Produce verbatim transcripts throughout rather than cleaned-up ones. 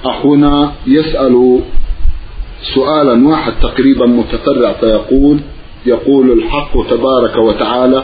أخونا يسأل سؤالا واحد تقريبا متفرع فيقول يقول الحق تبارك وتعالى: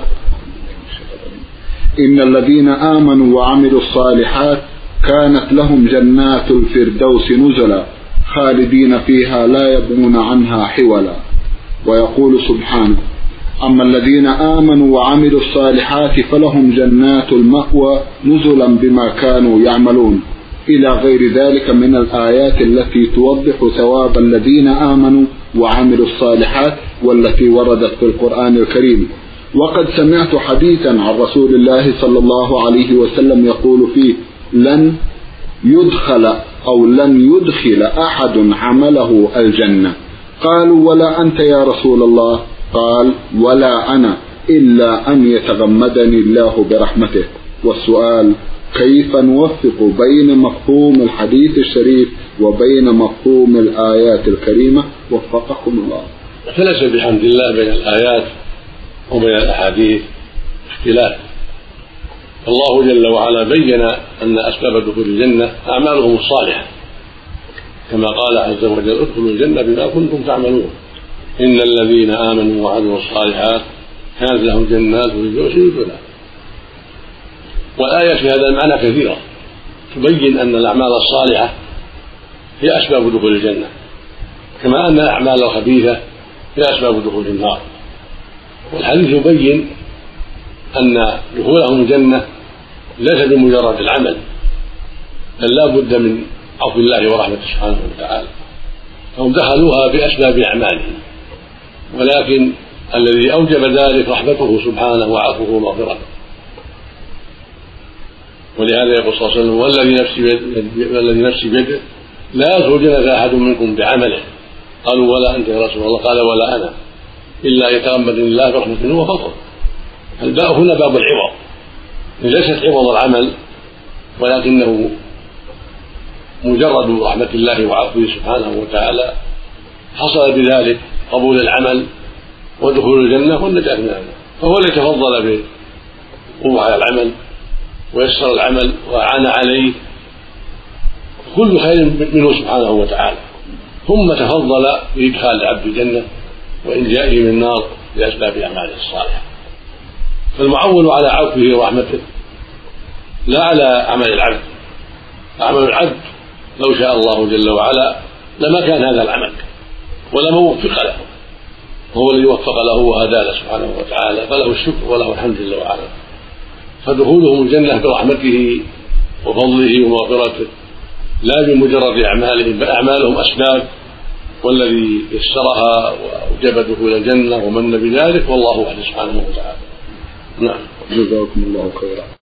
إن الذين آمنوا وعملوا الصالحات كانت لهم جنات الفردوس نزلا خالدين فيها لا يبغون عنها حولا. ويقول سبحانه: أما الذين آمنوا وعملوا الصالحات فلهم جنات المأوى نزلا بما كانوا يعملون، إلى غير ذلك من الآيات التي توضح ثواب الذين آمنوا وعملوا الصالحات والتي وردت في القرآن الكريم. وقد سمعت حديثا عن رسول الله صلى الله عليه وسلم يقول فيه: لن يدخل أو لن يدخل أحد عمله الجنة. قالوا: ولا أنت يا رسول الله؟ قال: ولا أنا، إلا أن يتغمدني الله برحمته. والسؤال: كيف نوفق بين مفهوم الحديث الشريف وبين مفهوم الآيات الكريمة؟ وفقكم الله. فليس بحمد الله بين الآيات وبين الأحاديث اختلاف. الله جل وعلا بين أن أسباب دخول الجنة أعمالهم الصالحة، كما قال عز وجل: ادخلوا الجنة بما كنتم تعملون، إن الذين آمنوا وعملوا الصالحات كانت لهم جنات الفردوس نزلا. والآية في هذا المعنى كثيرة تبين أن الأعمال الصالحة هي أسباب دخول الجنة، كما أن الأعمال الخبيثة هي أسباب دخول النار. والحديث يبين أن دخولهم الجنة ليس بمجرد العمل، بل لا بد من عفو الله ورحمته سبحانه وتعالى، فهم دخلوها بأسباب أعمالهم، ولكن الذي أوجب ذلك رحمته سبحانه وعفوه ومغفرته. ولهذا يقول صلى الله عليه وسلم: والذي نفسي بيده, والذي نفسي بيده لا يدخل الجنة أحد منكم بعمله. قالوا: ولا أنت يا رسول الله؟ قال: ولا أنا، إلا يتغمدني الله برحمته وفضله. الباء هنا باب العوض، ليست عوض العمل، ولكنه مجرد رحمة الله وعفوه سبحانه وتعالى حصل بذلك قبول العمل ودخول الجنة والنجاة من النار. فهو الذي تفضل بقوة على العمل ويسر العمل وأعان عليه، كل خير منه سبحانه وتعالى، ثم تفضل بإدخال العبد الجنة وإنجائه من النار بأسباب أعماله الصالحة. فالمعول على عفوه ورحمته لا على عمل العبد. عمل العبد لو شاء الله جل وعلا لما كان هذا العمل ولما وفق له، هو الذي وفق له وهداه سبحانه وتعالى، فله الشكر وله الحمد جل وعلا. فدخولهم الجنة برحمته وفضله ومغفرته لا بمجرد أعمالهم، بل أعمالهم أسباب، والذي يسرها وأوجب دخول الجنة ومن بذلك والله وحده سبحانه وتعالى. نعم. جزاكم الله خيرا.